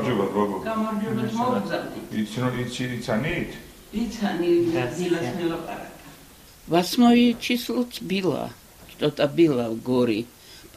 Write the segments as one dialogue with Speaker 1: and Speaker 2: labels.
Speaker 1: გამარჯობა ბაბო.
Speaker 2: გამარჯობა მოგზავდი.
Speaker 1: იცანით?
Speaker 2: იცანი დილას მელაპარაკა.
Speaker 3: 8 число было, что-то было в горе,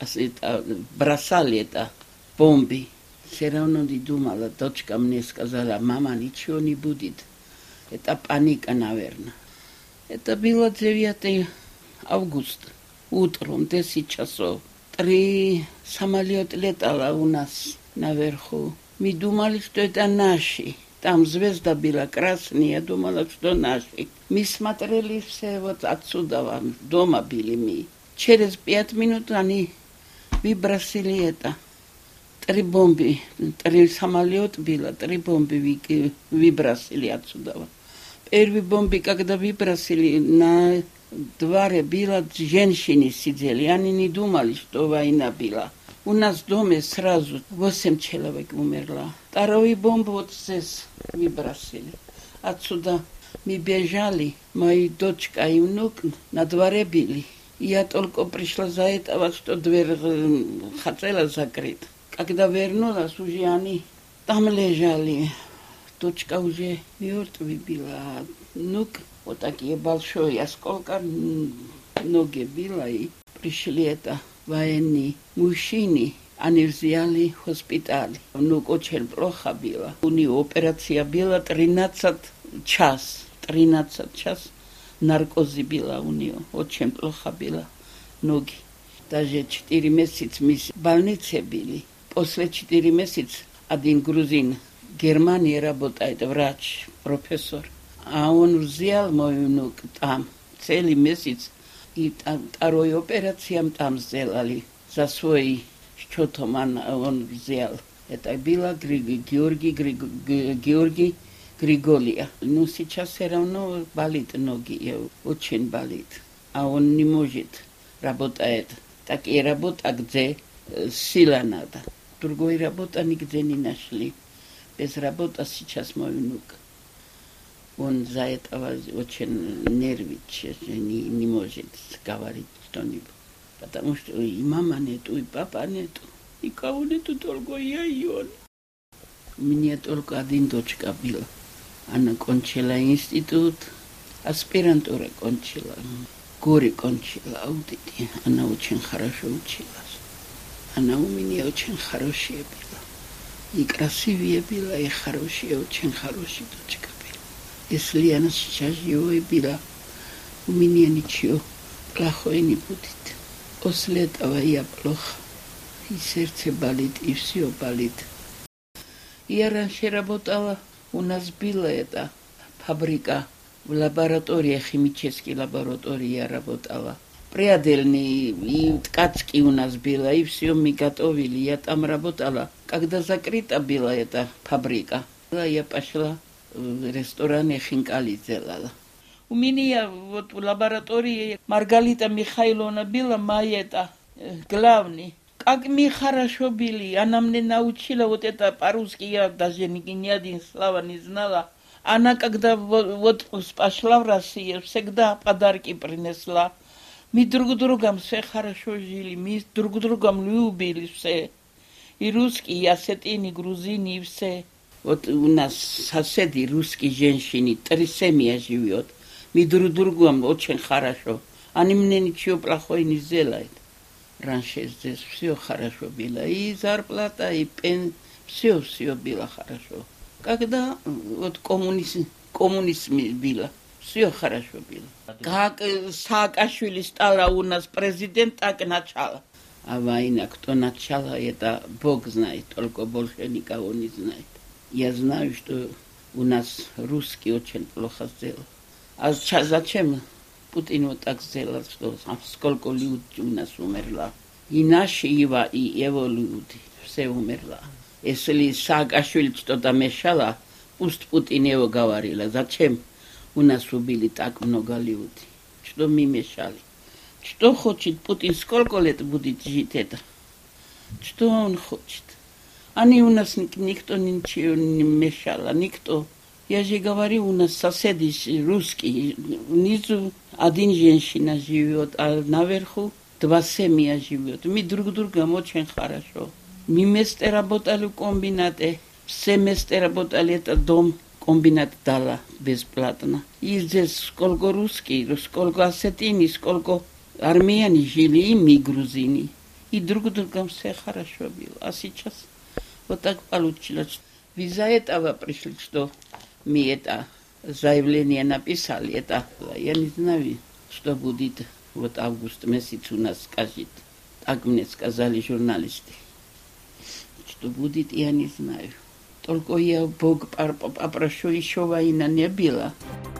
Speaker 3: бросали это бомбы. Все равно не думала, дочка мне сказала, мама, ничего не будет. Это паника, наверное. Это было 9 августа, утром, 10 часов. 3 самолета летало у нас наверху. Мы думали, что это наши. Там звезда была красная, я думала, что наши. Мы смотрели все вот отсюда, дома были мы. Через 5 минут они выбросили это. 3 бомбы, 3 самолета было, 3 бомбы выбросили отсюда. Первые бомбы, когда выбросили, на дворе было женщины сидели, они не думали, что война была. У нас в доме сразу 8 человек умерло. Вторую бомбу вот здесь выбросили. Отсюда мы бежали, моя дочка и внук на дворе были. Я только пришла за этого, что дверь хотела закрыть. Когда вернулась, уже они там лежали. Дочка уже мертвая была, а внук вот такие большие, сколько ноги было, и пришли это военные мужчины. Они взяли в госпиталь. Внук очень плохо было. У него операция была 13 час. 13 час наркозы было у него. Очень плохо было ноги. Даже 4 месяца мы в больнице были. После 4 месяца один грузин в Германии работает, врач, профессор. А он взял мой внук там целый месяц. И вторую операцию там сделали. За свой счет он взял. Это было Георгий Григория. Но сейчас все равно болит ноги, очень болит. А он не может работать. Так и работа, где сила надо. Другой работы нигде не нашли. Без работы сейчас мой внук. Он за этого очень нервничает, не может говорить что-нибудь. Потому что и мама нету, и папа нету. Никого нету, только я и он. У меня только один дочка была. Она кончила институт, аспирантура кончила, горе кончила, аудите. Она очень хорошо училась. Она у меня очень хорошая была. И красивее была, и хорошая, очень хорошая дочка. Если она сейчас живой была, у меня ничего плохого не будет. После этого я плохо. И сердце болит, и все болит. Я раньше работала, у нас была эта фабрика, в лаборатории, химической лаборатории я работала. Преодельные и ткацкие у нас было, и все мы готовили, я там работала. Когда закрыта была эта фабрика, я пошла в ресторане хинкали делала. У меня вот в лаборатории Маргарита Михайловна была моя главный. Как мы хорошо были, она мне научила вот это по-русски, я даже ни один слова не знала. Она когда вот пошла в Россию, всегда подарки принесла. Мы друг другом все хорошо жили, мы друг другом любили все. И русские, и осетины, грузины, и все. Вот у нас соседи, русские женщины, 3 семьи живет. Мы друг другом очень хорошо. Они мне ничего плохого не сделают. Раньше здесь все хорошо было. И зарплата, и все было хорошо. Когда вот коммунизм было, все хорошо было. Как Саакашвили стала у нас президент, так и начало. А война, кто начала, это Бог знает, только больше никого не знает. Я знаю, что у нас русские очень плохо сделали. А зачем Путин вот так сделал, что сколько людей у нас умерло? И наши, и его люди, все умерло. Если Саакашвили что-то мешало, пусть Путин его говорил. Зачем у нас убили так много людей? Что мы мешали? Что хочет Путин? Сколько лет будет жить это? Что он хочет? Они у нас никто ничего не мешал, никто. Я же говорю, у нас соседи русские. Внизу один женщина живет, а наверху 2 семьи живет. Мы друг другом очень хорошо. Мы вместе работали в комбинате. Семестр работали этот дом, комбинат дала бесплатно. И здесь сколько русских, сколько осетины, сколько армяне жили, и мы грузины. И друг другом все хорошо было. А сейчас вот так получилось. Из-за этого пришли, что мы это заявление написали. Это, я не знаю, что будет вот август месяц у нас скажет. Так мне сказали журналисты. Что будет, я не знаю. Только я Бог попрошу, еще война не была.